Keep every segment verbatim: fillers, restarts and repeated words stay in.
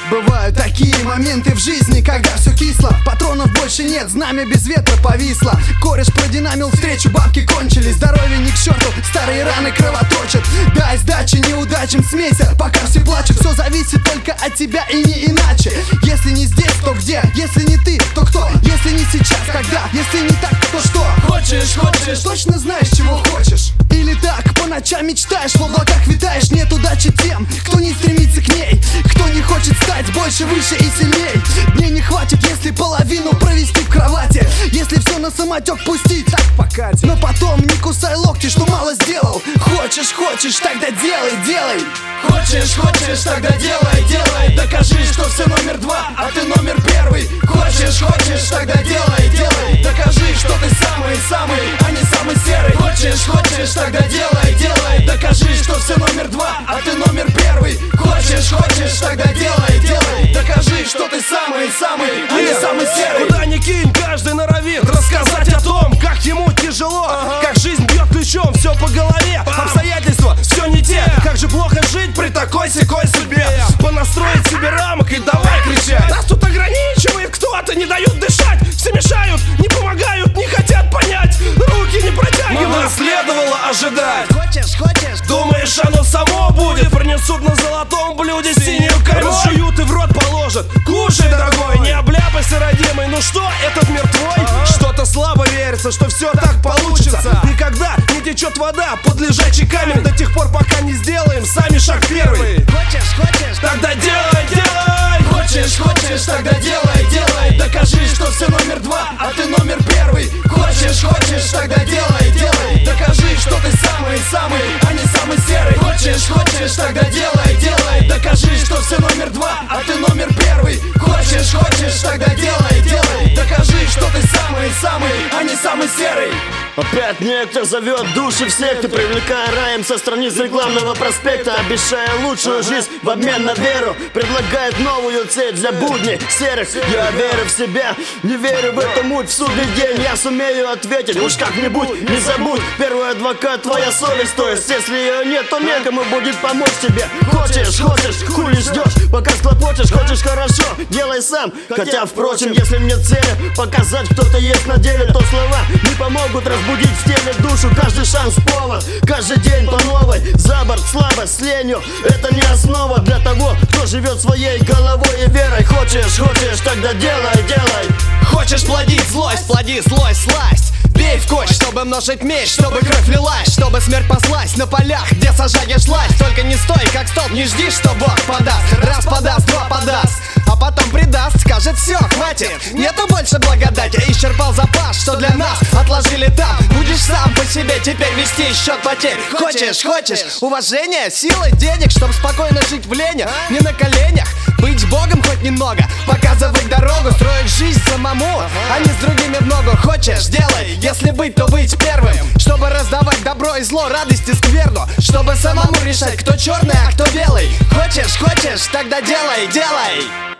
Бывают такие моменты в жизни, когда все кисло, патронов больше нет, знамя без ветра повисло. Кореш продинамил встречу, бабки кончились, здоровье ни к черту, старые раны кровоточат. Дай сдачи неудачам, смейся, пока все плачут. Все зависит только от тебя и не иначе. Если не здесь, то где? Если не ты, то кто? Если не сейчас, когда? Если не так, то что? Хочешь, хочешь, точно знаешь, чего хочешь? Или так, по ночам мечтаешь, в облаках витаешь. Нет удачи тем, кто не стремится к ней, кто не хочет стать больше, выше и сильней. Дней не хватит, если половину провести в кровати, если все на самотек пустить, так покати. Но потом не кусай локти, что мало сделал. Хочешь, хочешь, тогда делай, делай. Хочешь, хочешь, тогда делай, делай. Докажи, что все номер два, а ты номер первый. Хочешь, хочешь, тогда делай, делай. Докажи, что ты самый-самый, а не самый серый. Хочешь, хочешь, тогда делай, делай. Докажи, что все номер два, а ты номер первый. Хочешь, хочешь, тогда делай, делай. Докажи, что ты самый-самый, а не самый серый. Куда ни кинь, каждый норовит рассказать о том, как ему тяжело, ага. Как жизнь бьет ключом, все по голове, обстоятельства все не те. Как же плохо жить при такой-сякой судьбе. Понастроить себе рамок и давай кричать. Нас тут ограничивает кто-то, не дают дышать. Все мешают, не помогают, не хотят понять. Руки не протягивают, ага. Следовало ожидать. Хочешь, хочешь, думаешь, оно само будет? Принесут на золотом блюде синюю кайму, разжуют и в рот положат. Кушай, дорогой, не обляпайся, родимый. Ну что, этот мир твой? Ага. Что-то слабо верится, что все так получится. Никогда не течет вода под лежачий камень до тех пор, пока не сделаем сами шаг первый. Хочешь, хочешь, тогда делай, делай. Хочешь, хочешь, тогда делай, делай. Докажи, что все номер два, а ты номер первый. Хочешь, хочешь, тогда делай, делай. Докажи, что ты самый-самый, а не самый серый. Хочешь, хочешь, тогда делай, делай. Докажи, что все номер два, а ты номер первый. Хочешь, хочешь, тогда делай, делай. Докажи, что ты самый-самый, а не самый серый. Опять некто зовет души всех, ты привлекая раем со страниц рекламного проспекта, обещая лучшую жизнь в обмен на веру, предлагает новую цель для будней серых. Я верю в себя, не верю в эту муть. В судный день я сумею ответить, уж как-нибудь не забудь. Первый адвокат твоя совесть, то есть если ее нет, то некому будет помочь тебе. Хочешь, хочешь, хули ждешь, пока схлопочешь. Хочешь хорошо, делай сам. Хотя, впрочем, если мне цели показать, кто-то есть на деле, то слова не помогут разбудить в теле душу. Каждый шанс повод, каждый день по новой. За борт, слабость с ленью, это не основа для того, кто живет своей головой и верой. Хочешь, хочешь, тогда делай, делай. Хочешь плодить злость, плоди злость, сласть. Бей в кость, чтобы множить меч, чтобы кровь лилась, чтобы смерть послась на полях, где сажаешь сласть. Только не стой, как столб, не жди, что Бог подаст. Раз подаст, два подаст, а потом предаст. Скажет: все, хватит, нету больше благодати. Исчерпал запас, что для нас отложили там. Будешь сам по себе теперь вести счет потерь. Хочешь, хочешь, уважение, силы, денег, чтоб спокойно жить в лени, не на коленях. Быть Богом хоть немного, показывать дорогу, строить жизнь самому, а не с другими в ногу. Хочешь, делай, если быть, то быть первым, чтобы раздавать добро и зло, радость и скверну, чтобы самому решать, кто черный, а кто белый. Хочешь, хочешь, тогда делай, делай.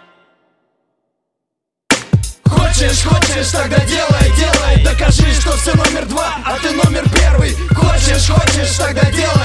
Хочешь, хочешь, тогда делай, делай. Докажи, что все номер два, а ты номер первый. Хочешь, хочешь, тогда делай.